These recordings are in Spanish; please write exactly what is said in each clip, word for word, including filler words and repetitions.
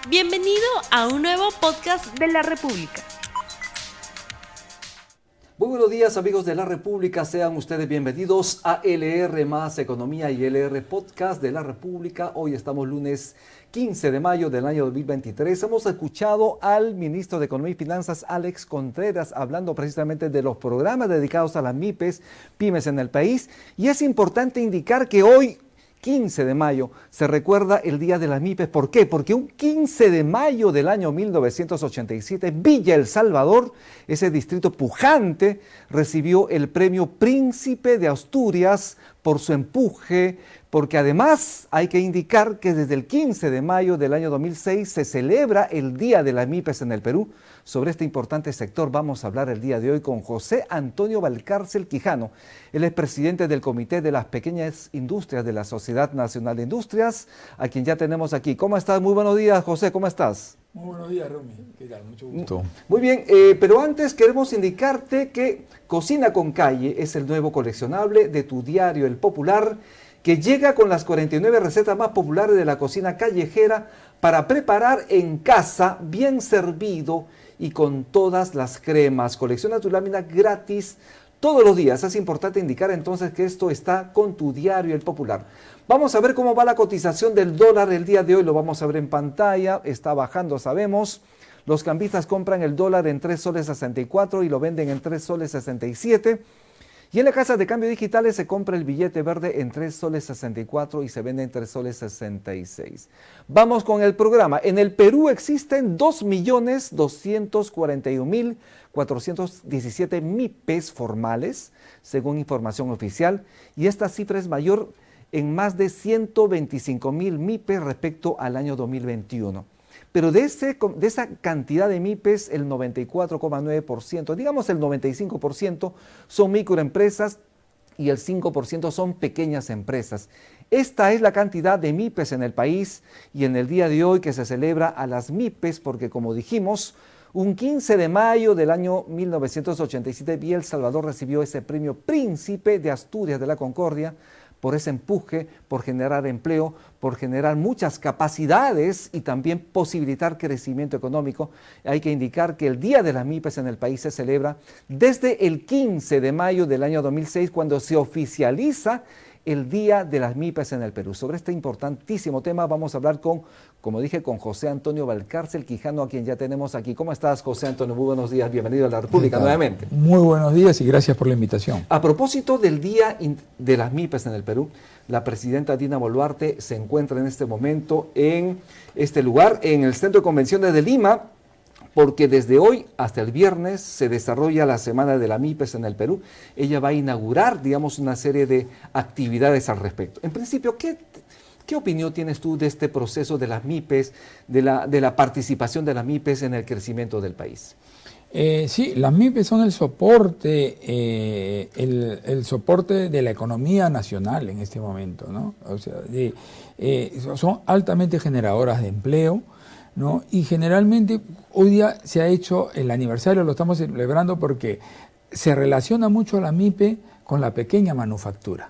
Bienvenido a un nuevo podcast de La República. Muy buenos días, amigos de La República, sean ustedes bienvenidos a L R más Economía y L R Podcast de La República. Hoy estamos lunes quince de mayo del año dos mil veintitrés. Hemos escuchado al ministro de Economía y Finanzas, Alex Contreras, hablando precisamente de los programas dedicados a las MIPES, pymes en el país. Y es importante indicar que hoy, quince de mayo, se recuerda el Día de las MIPES. ¿Por qué? Porque un quince de mayo del año mil novecientos ochenta y siete, Villa El Salvador, ese distrito pujante, recibió el premio Príncipe de Asturias por su empuje, porque además hay que indicar que desde el quince de mayo del año dos mil seis se celebra el Día de las MIPES en el Perú. Sobre este importante sector vamos a hablar el día de hoy con José Antonio Valcárcel Quijano. Él es presidente del Comité de las Pequeñas Industrias de la Sociedad Nacional de Industrias, a quien ya tenemos aquí. ¿Cómo estás? Muy buenos días, José, ¿cómo estás? Muy buenos días, Romy. ¿Qué tal? Mucho gusto. Muy bien, eh, pero antes queremos indicarte que Cocina con Calle es el nuevo coleccionable de tu diario El Popular, que llega con las cuarenta y nueve recetas más populares de la cocina callejera para preparar en casa, bien servido y con todas las cremas. Colecciona tu lámina gratis todos los días. Es importante indicar entonces que esto está con tu diario El Popular. Vamos a ver cómo va la cotización del dólar el día de hoy. Lo vamos a ver en pantalla. Está bajando, sabemos. Los cambistas compran el dólar en tres soles sesenta y cuatro y lo venden en tres soles sesenta y siete. Y en la casa de cambio digitales se compra el billete verde en tres soles sesenta y cuatro y se vende en tres soles sesenta y seis. Vamos con el programa. En el Perú existen dos millones doscientos cuarenta y un mil cuatrocientos diecisiete MIPES formales, según información oficial, y esta cifra es mayor en más de ciento veinticinco mil MIPES respecto al año dos mil veintiuno. Pero de, ese, de esa cantidad de MIPES, el noventa y cuatro coma nueve por ciento, digamos el noventa y cinco por ciento, son microempresas y el cinco por ciento son pequeñas empresas. Esta es la cantidad de MIPES en el país y en el día de hoy que se celebra a las MIPES, porque como dijimos, un quince de mayo del año mil novecientos ochenta y siete, Villa El Salvador recibió ese premio Príncipe de Asturias de la Concordia, por ese empuje, por generar empleo, por generar muchas capacidades y también posibilitar crecimiento económico. Hay que indicar que el Día de las MIPES en el país se celebra desde el quince de mayo del año dos mil seis, cuando se oficializa el Día de las MIPES en el Perú. Sobre este importantísimo tema vamos a hablar con, como dije, con José Antonio Valcárcel Quijano, a quien ya tenemos aquí. ¿Cómo estás, José Antonio? Muy buenos días, bienvenido a La República nuevamente. Muy buenos días y gracias por la invitación. A propósito del Día de las MIPES en el Perú, la presidenta Dina Boluarte se encuentra en este momento en este lugar, en el Centro de Convenciones de Lima, porque desde hoy hasta el viernes se desarrolla la Semana de la MIPES en el Perú. Ella va a inaugurar, digamos, una serie de actividades al respecto. En principio, ¿qué, qué opinión tienes tú de este proceso de las MIPES, de la, de la participación de las MIPES en el crecimiento del país? Eh, sí, las MIPES son el soporte, eh, el, el soporte de la economía nacional en este momento, ¿no? O sea, de, eh, son altamente generadoras de empleo, ¿no? Y generalmente hoy día se ha hecho el aniversario, lo estamos celebrando porque se relaciona mucho la MIPE con la pequeña manufactura,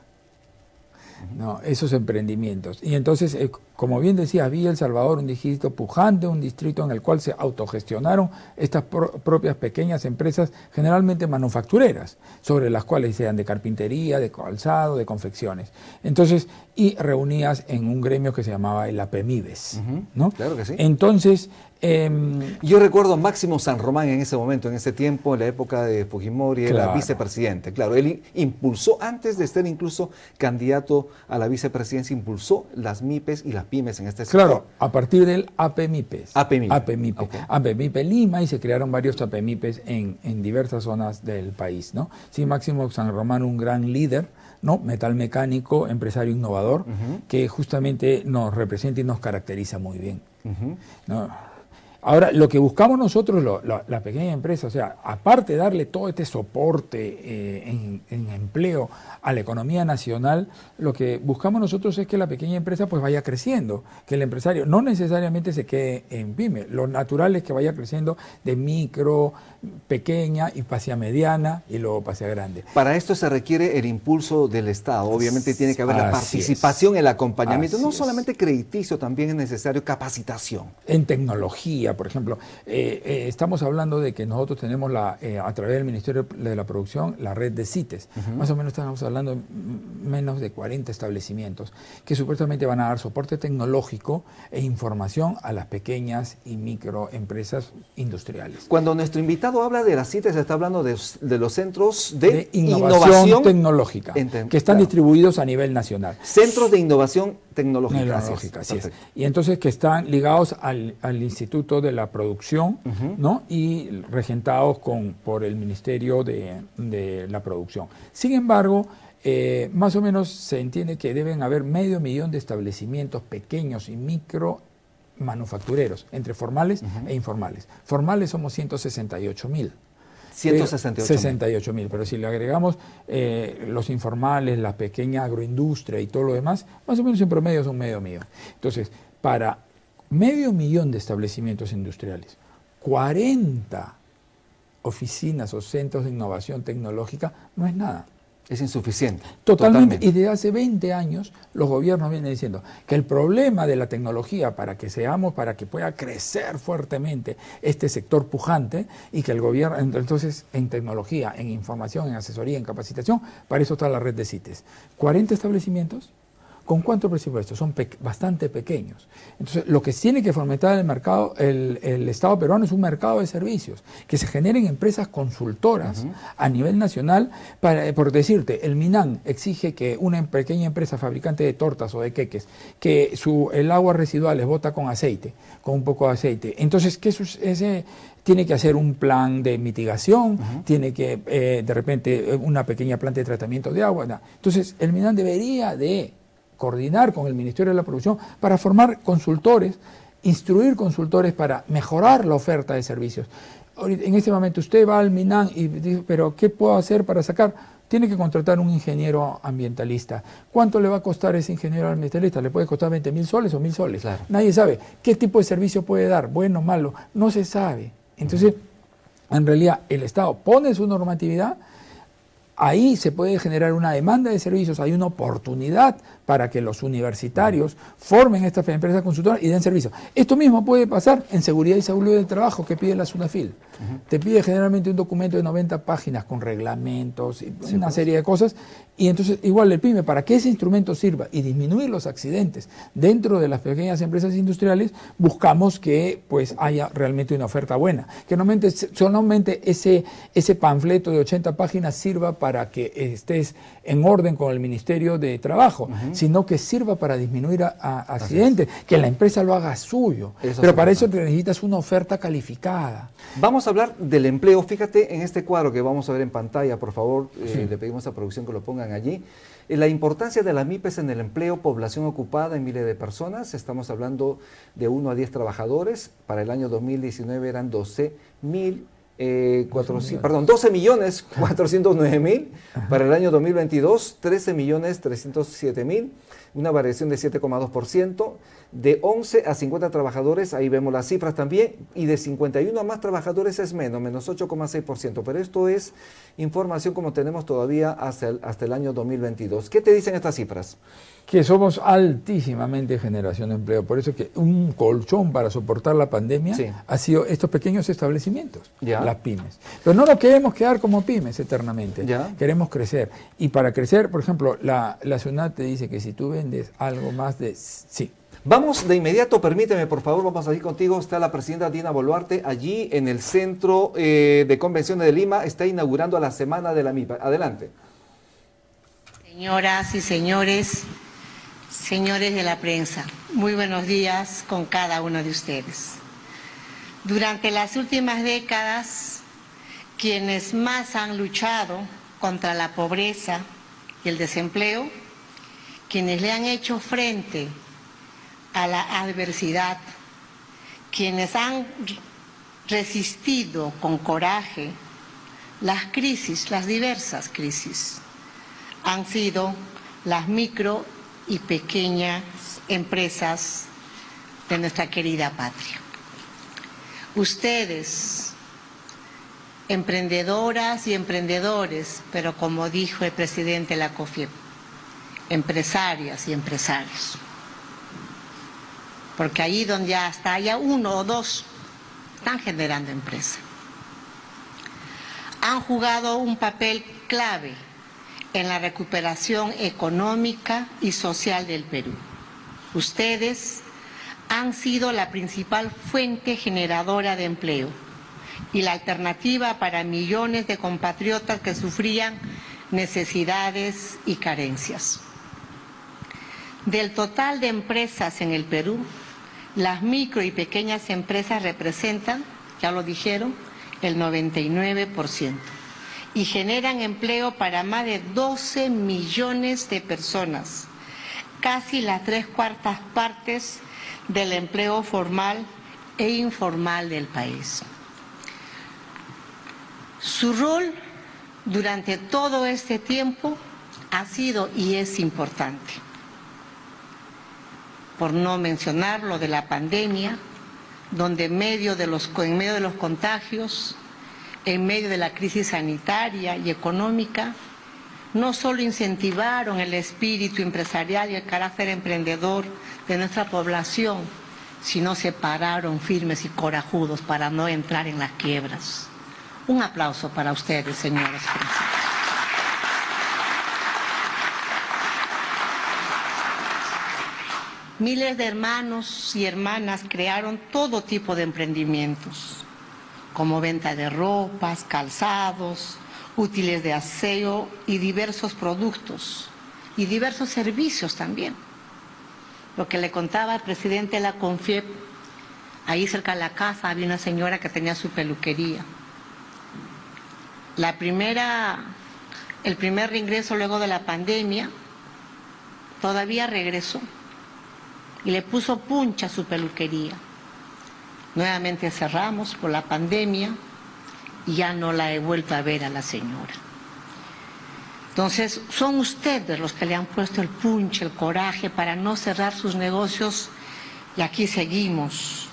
¿no? Esos emprendimientos. Y entonces, eh, como bien decía, Villa El Salvador, un distrito pujante, un distrito en el cual se autogestionaron estas pro propias pequeñas empresas, generalmente manufactureras, sobre las cuales sean de carpintería, de calzado, de confecciones. Entonces, y reunidas en un gremio que se llamaba el APEMIBES, uh-huh, ¿no? Claro que sí. Entonces, eh, yo recuerdo Máximo San Román en ese momento, en ese tiempo, en la época de Fujimori, claro, era vicepresidente. Claro, él impulsó, antes de ser incluso candidato a la vicepresidencia, impulsó las MIPES y las pymes en este sector. Claro, a partir del APEMIPES. APEMIPE. APEMIPE. Okay. APEMIPE Lima, y se crearon varios APEMIPES en, en diversas zonas del país, ¿no? Sí, Máximo San Román, un gran líder, ¿no? Metalmecánico, empresario innovador, uh-huh, que justamente nos representa y nos caracteriza muy bien, uh-huh, ¿no? Ahora, lo que buscamos nosotros, lo, la, la pequeña empresa, o sea, aparte de darle todo este soporte eh, en, en empleo a la economía nacional, lo que buscamos nosotros es que la pequeña empresa pues vaya creciendo, que el empresario no necesariamente se quede en pyme, lo natural es que vaya creciendo de micro, pequeña y pase a mediana y luego pase a grande. Para esto se requiere el impulso del Estado, obviamente tiene que haber la Así participación, es. el acompañamiento, Así no es. solamente crediticio, también es necesario capacitación. En tecnología, por ejemplo, eh, eh, estamos hablando de que nosotros tenemos la, eh, a través del Ministerio de la Producción la red de CITES, uh-huh. Más o menos estamos hablando de menos de cuarenta establecimientos que supuestamente van a dar soporte tecnológico e información a las pequeñas y microempresas industriales. Cuando nuestro invitado habla de las CITES, está hablando de, de los centros de, de innovación, innovación tecnológica, enten, que están claro. distribuidos a nivel nacional. Centros de innovación tecnológica. tecnológica así es. Y entonces que están ligados al, al Instituto de la Producción, uh-huh. ¿no? Y regentados con, por el Ministerio de, de la Producción. Sin embargo, eh, más o menos se entiende que deben haber medio millón de establecimientos pequeños y micro manufactureros, entre formales uh-huh. e informales. Formales somos ciento sesenta y ocho mil. ciento sesenta y ocho mil, pero si le agregamos eh, los informales, la pequeña agroindustria y todo lo demás, más o menos en promedio son medio millón. Entonces, para medio millón de establecimientos industriales, cuarenta oficinas o centros de innovación tecnológica no es nada. Es insuficiente. Totalmente. Totalmente. Y desde hace veinte años los gobiernos vienen diciendo que el problema de la tecnología para que seamos, para que pueda crecer fuertemente este sector pujante y que el gobierno, entonces en tecnología, en información, en asesoría, en capacitación, para eso está la red de CITES. cuarenta establecimientos. ¿Con cuánto presupuesto? Son pe bastante pequeños. Entonces, lo que tiene que fomentar el mercado, el, el Estado peruano es un mercado de servicios, que se generen empresas consultoras uh-huh. a nivel nacional. Para, por decirte, el MINAN exige que una pequeña empresa fabricante de tortas o de queques, que su, el agua residual les bota con aceite, con un poco de aceite. Entonces, ¿qué es ese? Tiene que hacer un plan de mitigación, uh-huh. tiene que, eh, de repente, una pequeña planta de tratamiento de agua. No. Entonces, el MINAN debería de coordinar con el Ministerio de la Producción para formar consultores, instruir consultores para mejorar la oferta de servicios. En este momento usted va al MINAN y dice, pero ¿qué puedo hacer para sacar? Tiene que contratar un ingeniero ambientalista. ¿Cuánto le va a costar ese ingeniero ambientalista? ¿Le puede costar veinte mil soles o mil soles? Claro. Nadie sabe. ¿Qué tipo de servicio puede dar? ¿Bueno o malo? No se sabe. Entonces, uh-huh. en realidad, el Estado pone su normatividad. Ahí se puede generar una demanda de servicios, hay una oportunidad para que los universitarios formen estas empresas consultoras y den servicio. Esto mismo puede pasar en seguridad y salud del trabajo que pide la SUNAFIL. Uh-huh. Te pide generalmente un documento de noventa páginas con reglamentos y sí, una pues. serie de cosas. Y entonces, igual el PYME, para que ese instrumento sirva y disminuir los accidentes dentro de las pequeñas empresas industriales, buscamos que pues haya realmente una oferta buena. Que normalmente, solamente ese, ese panfleto de ochenta páginas sirva para que estés en orden con el Ministerio de Trabajo, uh-huh. sino que sirva para disminuir a, a accidentes, que la empresa lo haga suyo. Eso Pero para eso necesitas una oferta calificada. Vamos a hablar del empleo. Fíjate en este cuadro que vamos a ver en pantalla, por favor, eh, sí. le pedimos a producción que lo pongan allí. Eh, la importancia de las MIPES en el empleo, población ocupada en miles de personas. Estamos hablando de uno a diez trabajadores. Para el año dos mil diecinueve eran doce mil. Eh, cuatrocientos, perdón, doce millones cuatrocientos nueve mil, para el año dos mil veintidós trece millones trescientos siete mil, una variación de siete coma dos por ciento, de once a cincuenta trabajadores, ahí vemos las cifras también, y de cincuenta y uno a más trabajadores es menos, menos ocho coma seis por ciento, pero esto es información como tenemos todavía hasta el, hasta el año dos mil veintidós. ¿Qué te dicen estas cifras? Que somos altísimamente generación de empleo, por eso que un colchón para soportar la pandemia sí. ha sido estos pequeños establecimientos, ¿ya? Las pymes. Pero no nos queremos quedar como pymes eternamente, ¿ya? Queremos crecer. Y para crecer, por ejemplo, la, la SUNAT te dice que si tú vendes algo más de... Sí. Vamos de inmediato, permíteme por favor, vamos a ir contigo, está la presidenta Dina Boluarte, allí en el Centro eh, de Convenciones de Lima, está inaugurando la Semana de la MIPA. Adelante. Señoras y señores, señores de la prensa, muy buenos días con cada uno de ustedes. Durante las últimas décadas, quienes más han luchado contra la pobreza y el desempleo, quienes le han hecho frente a la adversidad, quienes han resistido con coraje las crisis, las diversas crisis, han sido las micro y pequeñas empresas de nuestra querida patria. Ustedes, emprendedoras y emprendedores, pero como dijo el presidente de la COFIEP, empresarias y empresarios. Porque ahí donde hasta haya uno o dos, están generando empresa. Han jugado un papel clave en la recuperación económica y social del Perú. Ustedes han sido la principal fuente generadora de empleo y la alternativa para millones de compatriotas que sufrían necesidades y carencias. Del total de empresas en el Perú, las micro y pequeñas empresas representan, ya lo dijeron, el noventa y nueve por ciento y generan empleo para más de doce millones de personas, casi las tres cuartas partes del empleo formal e informal del país. Su rol durante todo este tiempo ha sido y es importante. Por no mencionar lo de la pandemia, donde en medio de los, en medio de los contagios, en medio de la crisis sanitaria y económica, no solo incentivaron el espíritu empresarial y el carácter emprendedor de nuestra población, sino se pararon firmes y corajudos para no entrar en las quiebras. Un aplauso para ustedes, señoras. Miles de hermanos y hermanas crearon todo tipo de emprendimientos, como venta de ropas, calzados, útiles de aseo y diversos productos, y diversos servicios también. Lo que le contaba al presidente de la CONFIEP, ahí cerca de la casa había una señora que tenía su peluquería. La primera, el primer reingreso luego de la pandemia, todavía regresó y le puso puncha a su peluquería. Nuevamente cerramos por la pandemia y ya no la he vuelto a ver a la señora. Entonces, son ustedes los que le han puesto el punche, el coraje para no cerrar sus negocios y aquí seguimos,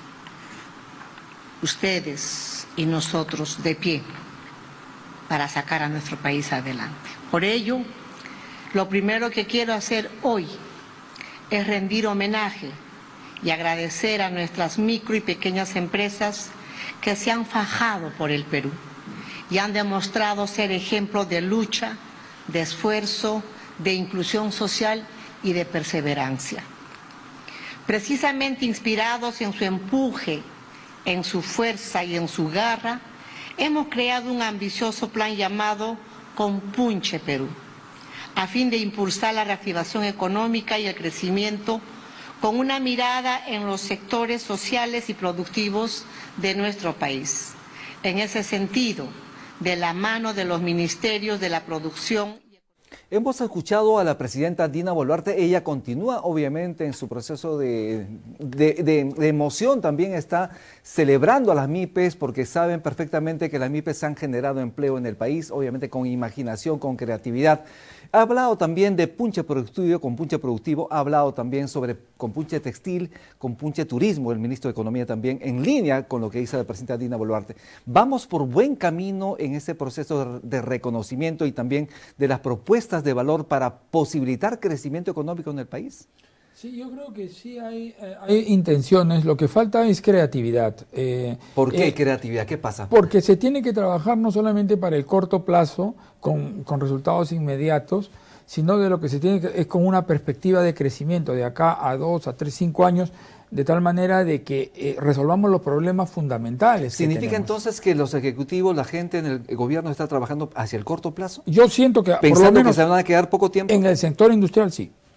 ustedes y nosotros de pie para sacar a nuestro país adelante. Por ello, lo primero que quiero hacer hoy es rendir homenaje y agradecer a nuestras micro y pequeñas empresas que se han fajado por el Perú y han demostrado ser ejemplo de lucha, de esfuerzo, de inclusión social y de perseverancia. Precisamente inspirados en su empuje, en su fuerza y en su garra, hemos creado un ambicioso plan llamado Compunche Perú, a fin de impulsar la reactivación económica y el crecimiento con una mirada en los sectores sociales y productivos de nuestro país. En ese sentido, de la mano de los ministerios de la producción. Hemos escuchado a la presidenta Dina Boluarte, ella continúa obviamente en su proceso de, de, de, de emoción, también está celebrando a las MIPES porque saben perfectamente que las MIPES han generado empleo en el país, obviamente con imaginación, con creatividad. Ha hablado también de punche productivo, con punche productivo, ha hablado también sobre compunche textil, compunche turismo, el ministro de Economía también, en línea con lo que dice la presidenta Dina Boluarte. Vamos por buen camino en ese proceso de reconocimiento y también de las propuestas de valor para posibilitar crecimiento económico en el país. Sí, yo creo que sí hay, eh, hay intenciones, lo que falta es creatividad. Eh, ¿Por qué eh, creatividad? ¿Qué pasa? Porque se tiene que trabajar no solamente para el corto plazo, con, con resultados inmediatos, sino de lo que se tiene que, es con una perspectiva de crecimiento de acá a dos, a tres, cinco años, de tal manera de que eh, resolvamos los problemas fundamentales. ¿Significa entonces que los ejecutivos, la gente en el gobierno está trabajando hacia el corto plazo? Yo siento que pensando por lo menos que se van a quedar poco tiempo. En el sector industrial sí.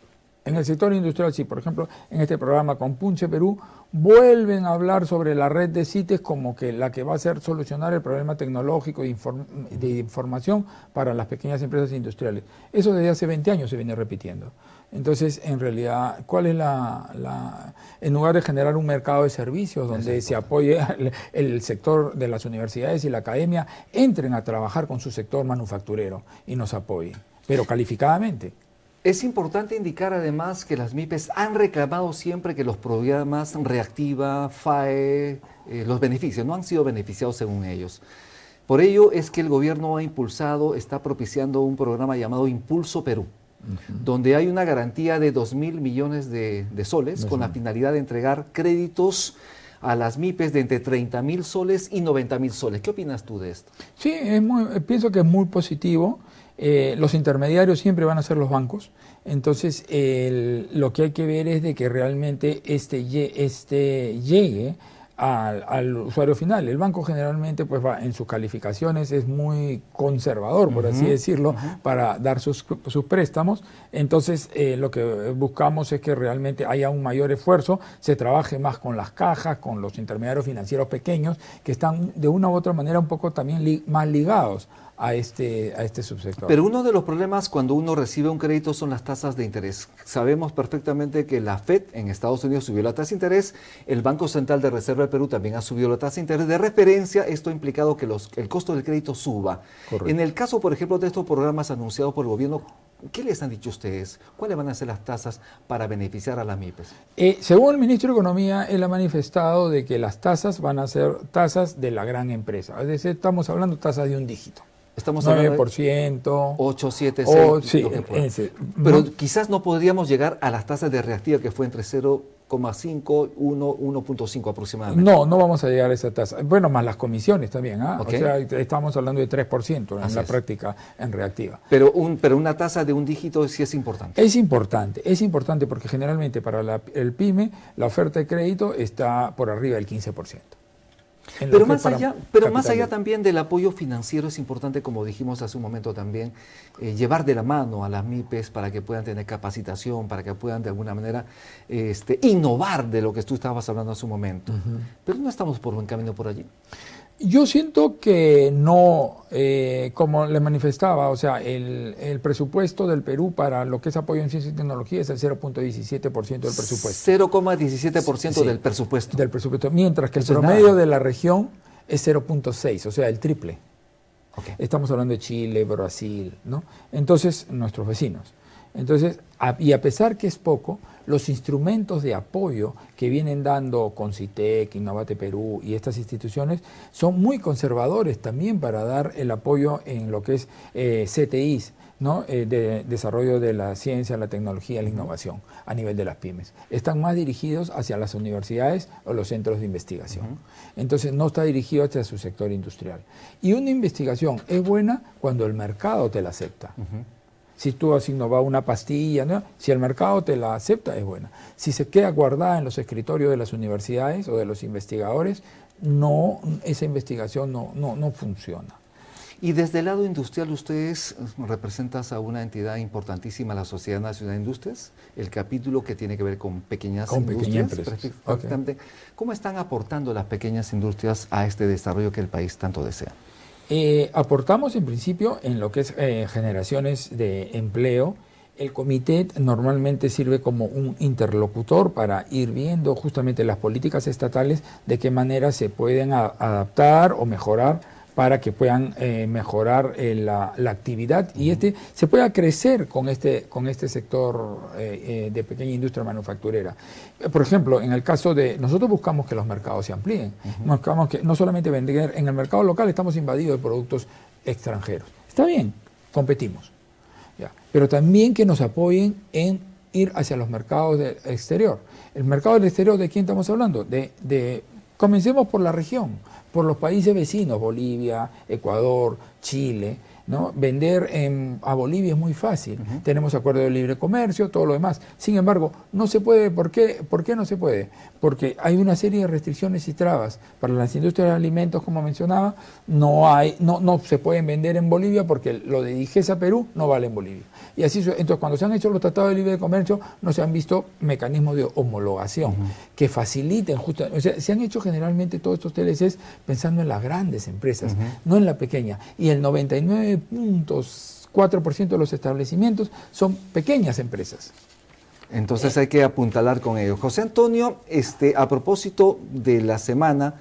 En el sector industrial sí, por ejemplo, en este programa con Punche Perú, vuelven a hablar sobre la red de CITES como que la que va a hacer solucionar el problema tecnológico de, inform de información para las pequeñas empresas industriales. Eso desde hace veinte años se viene repitiendo. Entonces, en realidad, ¿cuál es la, la en lugar de generar un mercado de servicios donde se apoye el, el sector de las universidades y la academia, entren a trabajar con su sector manufacturero y nos apoyen, pero calificadamente? Es importante indicar además que las MIPES han reclamado siempre que los programas Reactiva, F A E, eh, los beneficios, no han sido beneficiados según ellos. Por ello es que el gobierno ha impulsado, está propiciando un programa llamado Impulso Perú, uh-huh. donde hay una garantía de dos mil millones de, de soles uh-huh. con la finalidad de entregar créditos a las MIPES de entre treinta mil soles y noventa mil soles. ¿Qué opinas tú de esto? Sí, es muy, pienso que es muy positivo. Eh, los intermediarios siempre van a ser los bancos, entonces el, lo que hay que ver es de que realmente este, este llegue al, al usuario final. El banco generalmente pues va en sus calificaciones, es muy conservador, por uh-huh, así decirlo, uh-huh. para dar sus, sus préstamos. Entonces eh, lo que buscamos es que realmente haya un mayor esfuerzo, se trabaje más con las cajas, con los intermediarios financieros pequeños, que están de una u otra manera un poco también li más ligados a este, a este subsector. Pero uno de los problemas cuando uno recibe un crédito son las tasas de interés. Sabemos perfectamente que la Fed en Estados Unidos subió la tasa de interés, el Banco Central de Reserva del Perú también ha subido la tasa de interés de referencia. Esto ha implicado que los, el costo del crédito suba. Correcto. En el caso, por ejemplo, de estos programas anunciados por el gobierno, ¿qué les han dicho ustedes? ¿Cuáles van a ser las tasas para beneficiar a las MIPES? Eh, según el Ministro de Economía, él ha manifestado de que las tasas van a ser tasas de la gran empresa. Es decir, estamos hablando de tasas de un dígito. Estamos nueve por ciento. ocho, siete, seis. Oh, sí, ese, Pero no. quizás no podríamos llegar a las tasas de reactiva que fue entre cero coma cinco, uno, uno punto cinco aproximadamente. No, no vamos a llegar a esa tasa. Bueno, más las comisiones también. ¿ah? Okay. O sea, estamos hablando de tres por ciento en Así la es. práctica en reactiva. Pero, un, pero una tasa de un dígito sí es importante. Es importante, es importante porque generalmente para la, el PYME la oferta de crédito está por arriba del quince por ciento. Pero, más allá, pero más allá también del apoyo financiero es importante, como dijimos hace un momento también, eh, llevar de la mano a las MIPES para que puedan tener capacitación, para que puedan de alguna manera este, innovar de lo que tú estabas hablando hace un momento. Uh-huh. Pero no estamos por buen camino por allí. Yo siento que no, eh, como le manifestaba, o sea, el, el presupuesto del Perú para lo que es apoyo en ciencia y tecnología es el cero punto diecisiete por ciento del presupuesto. cero coma diecisiete por ciento sí, del presupuesto. Del presupuesto, mientras que el Eso promedio es de la región es cero punto seis, o sea, el triple. Okay. Estamos hablando de Chile, Brasil, ¿no? Entonces, nuestros vecinos. Entonces, a, y a pesar que es poco, los instrumentos de apoyo que vienen dando Concitec, Innovate Perú y estas instituciones son muy conservadores también para dar el apoyo en lo que es eh, C T Is, ¿no? Eh, de desarrollo de la ciencia, la tecnología, la innovación a nivel de las pymes. Están más dirigidos hacia las universidades o los centros de investigación. Uh-huh. Entonces no está dirigido hacia su sector industrial. Y una investigación es buena cuando el mercado te la acepta. Uh-huh. Si tú has innovado una pastilla, ¿no? Si el mercado te la acepta, es buena. Si se queda guardada en los escritorios de las universidades o de los investigadores, no, esa investigación no, no, no funciona. Y desde el lado industrial, ustedes representan a una entidad importantísima, la Sociedad Nacional de Industrias, el capítulo que tiene que ver con pequeñas con industrias. Pequeñas empresas. Okay. ¿Cómo están aportando las pequeñas industrias a este desarrollo que el país tanto desea? Eh, aportamos en principio en lo que es eh, generaciones de empleo. El comité normalmente sirve como un interlocutor para ir viendo justamente las políticas estatales, de qué manera se pueden a, adaptar o mejorar para que puedan eh, mejorar eh, la, la actividad y este se pueda crecer con este, con este sector eh, eh, de pequeña industria manufacturera. Por ejemplo, en el caso de, nosotros buscamos que los mercados se amplíen, uh-huh. buscamos que no solamente vender, en el mercado local estamos invadidos de productos extranjeros. Está bien, competimos, ya, pero también que nos apoyen en ir hacia los mercados del exterior. El mercado del exterior, ¿de quién estamos hablando? De, de, comencemos por la región, por los países vecinos, Bolivia, Ecuador, Chile, ¿no? Vender en, a Bolivia es muy fácil. Uh-huh. Tenemos acuerdo de libre comercio, todo lo demás. Sin embargo, no se puede. ¿Por qué? ¿Por qué no se puede? Porque hay una serie de restricciones y trabas. Para las industrias de alimentos, como mencionaba, no hay, no, no se pueden vender en Bolivia porque lo de Digesa Perú no vale en Bolivia. Y así, entonces, cuando se han hecho los tratados de libre comercio, no se han visto mecanismos de homologación uh-huh. que faciliten justo, o sea, se han hecho generalmente todos estos T L Cs pensando en las grandes empresas, uh-huh. no en la pequeña. Y el noventa y nueve punto cuatro por ciento de los establecimientos son pequeñas empresas. Entonces eh. hay que apuntalar con ello. José Antonio, este, a propósito de la semana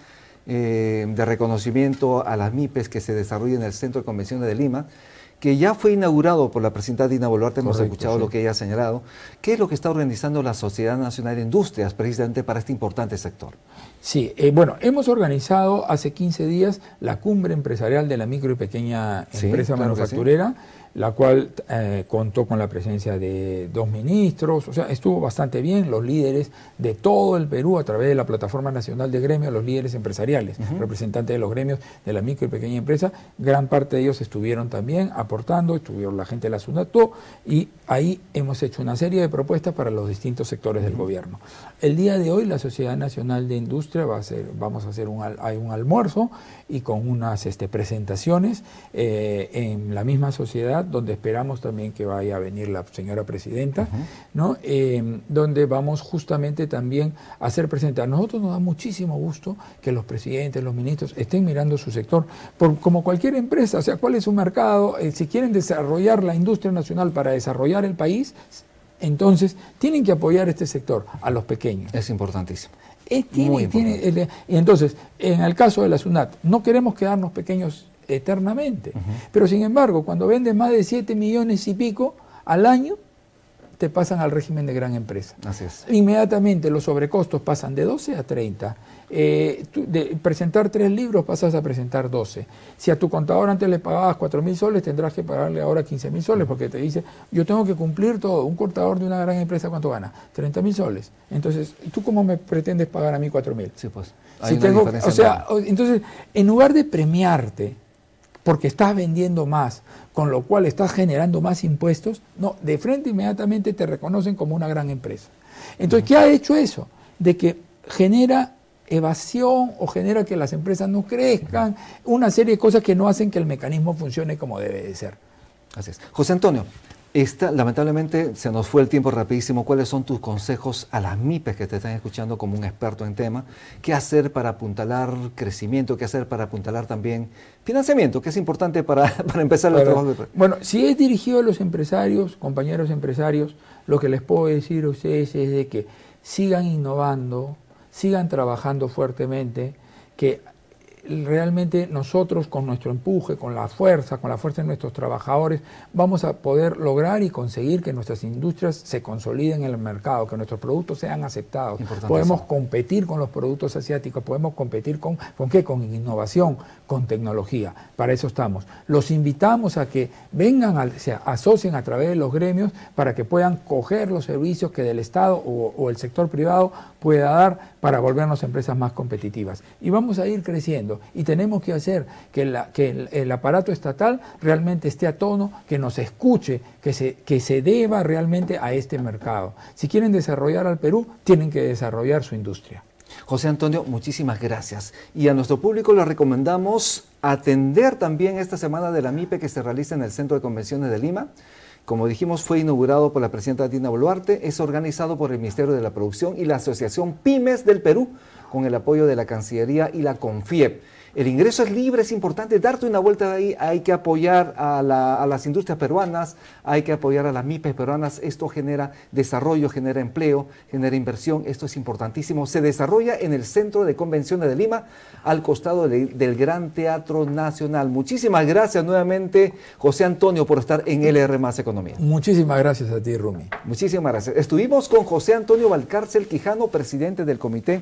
eh, de reconocimiento a las M I P E S que se desarrolla en el Centro de Convenciones de Lima, que ya fue inaugurado por la presidenta Dina Boluarte, hemos Correcto, escuchado sí. lo que ella ha señalado. ¿Qué es lo que está organizando la Sociedad Nacional de Industrias precisamente para este importante sector? Sí, eh, bueno, hemos organizado hace quince días la cumbre empresarial de la micro y pequeña sí, empresa claro manufacturera, sí. la cual eh, contó con la presencia de dos ministros, o sea, estuvo bastante bien, los líderes de todo el Perú a través de la Plataforma Nacional de Gremios, los líderes empresariales, uh-huh. representantes de los gremios de la micro y pequeña empresa, gran parte de ellos estuvieron también aportando, estuvieron la gente de la SUNATO, y ahí hemos hecho una serie de propuestas para los distintos sectores uh-huh. del gobierno. El día de hoy la Sociedad Nacional de Industria va a hacer, vamos a hacer un, hay un almuerzo y con unas este, presentaciones eh, en la misma sociedad, donde esperamos también que vaya a venir la señora presidenta, uh-huh. ¿no? Eh, donde vamos justamente también a hacer presente. A nosotros nos da muchísimo gusto que los presidentes, los ministros estén mirando su sector, por, como cualquier empresa, o sea, cuál es su mercado, eh, si quieren desarrollar la industria nacional para desarrollar el país, entonces tienen que apoyar este sector, a los pequeños. Es importantísimo. Es, tiene, Muy tiene, tiene, y entonces, en el caso de la SUNAT, no queremos quedarnos pequeños eternamente, uh-huh. pero sin embargo, cuando vendes más de siete millones y pico al año, te pasan al régimen de gran empresa. Así es. Inmediatamente los sobrecostos pasan de doce a treinta. Eh, tú, de presentar tres libros pasas a presentar doce. Si a tu contador antes le pagabas cuatro mil soles, tendrás que pagarle ahora quince mil soles, porque te dice, yo tengo que cumplir todo. Un contador de una gran empresa, ¿cuánto gana? treinta mil soles. Entonces, ¿tú cómo me pretendes pagar a mí cuatro mil? Sí, pues. Si tengo, o sea, entonces, en lugar de premiarte porque estás vendiendo más, con lo cual estás generando más impuestos, no, de frente inmediatamente te reconocen como una gran empresa. Entonces, ¿qué ha hecho eso? De que genera evasión o genera que las empresas no crezcan, una serie de cosas que no hacen que el mecanismo funcione como debe de ser. Así es. José Antonio, esta, lamentablemente se nos fue el tiempo rapidísimo. ¿Cuáles son tus consejos a las M I P E S que te están escuchando como un experto en tema? ¿Qué hacer para apuntalar crecimiento? ¿Qué hacer para apuntalar también financiamiento, que es importante para, para empezar el trabajo? De... Bueno, si es dirigido a los empresarios, compañeros empresarios, lo que les puedo decir a ustedes es de que sigan innovando, sigan trabajando fuertemente, que realmente nosotros con nuestro empuje, con la fuerza, con la fuerza de nuestros trabajadores, vamos a poder lograr y conseguir que nuestras industrias se consoliden en el mercado, que nuestros productos sean aceptados. Podemos competir con los productos asiáticos, podemos competir con, ¿con qué? Con innovación, con tecnología. Para eso estamos. Los invitamos a que vengan, a, se asocien a través de los gremios para que puedan coger los servicios que del Estado o, o el sector privado pueda dar para volvernos empresas más competitivas. Y vamos a ir creciendo. Y tenemos que hacer que, la, que el, el aparato estatal realmente esté a tono, que nos escuche, que se, que se deba realmente a este mercado. Si quieren desarrollar al Perú, tienen que desarrollar su industria. José Antonio, muchísimas gracias. Y a nuestro público le recomendamos atender también esta semana de la M I P E que se realiza en el Centro de Convenciones de Lima. Como dijimos, fue inaugurado por la presidenta Dina Boluarte, es organizado por el Ministerio de la Producción y la Asociación Pymes del Perú, con el apoyo de la Cancillería y la CONFIEP. El ingreso es libre, es importante darte una vuelta de ahí, hay que apoyar a, la, a las industrias peruanas, hay que apoyar a las M I P E S peruanas, esto genera desarrollo, genera empleo, genera inversión, esto es importantísimo. Se desarrolla en el Centro de Convenciones de Lima, al costado de, del Gran Teatro Nacional. Muchísimas gracias nuevamente, José Antonio, por estar en L R Más Economía. Muchísimas gracias a ti, Rumi. Muchísimas gracias. Estuvimos con José Antonio Valcárcel Quijano, presidente del Comité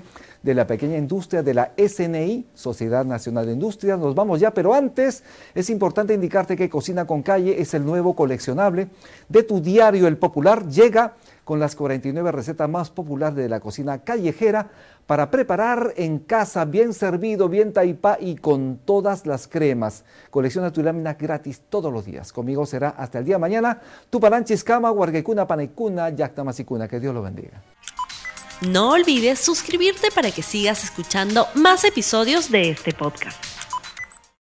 de la pequeña industria de la S N I, Sociedad Nacional de Industrias. Nos vamos ya, pero antes es importante indicarte que Cocina con Calle es el nuevo coleccionable de tu diario El Popular. Llega con las cuarenta y nueve recetas más populares de la cocina callejera para preparar en casa, bien servido, bien taipá y con todas las cremas. Colecciona tu lámina gratis todos los días. Conmigo será hasta el día de mañana. Tupalanchis Kama, Huarguecuna, Panecuna, Yactamasicuna. Que Dios lo bendiga. No olvides suscribirte para que sigas escuchando más episodios de este podcast.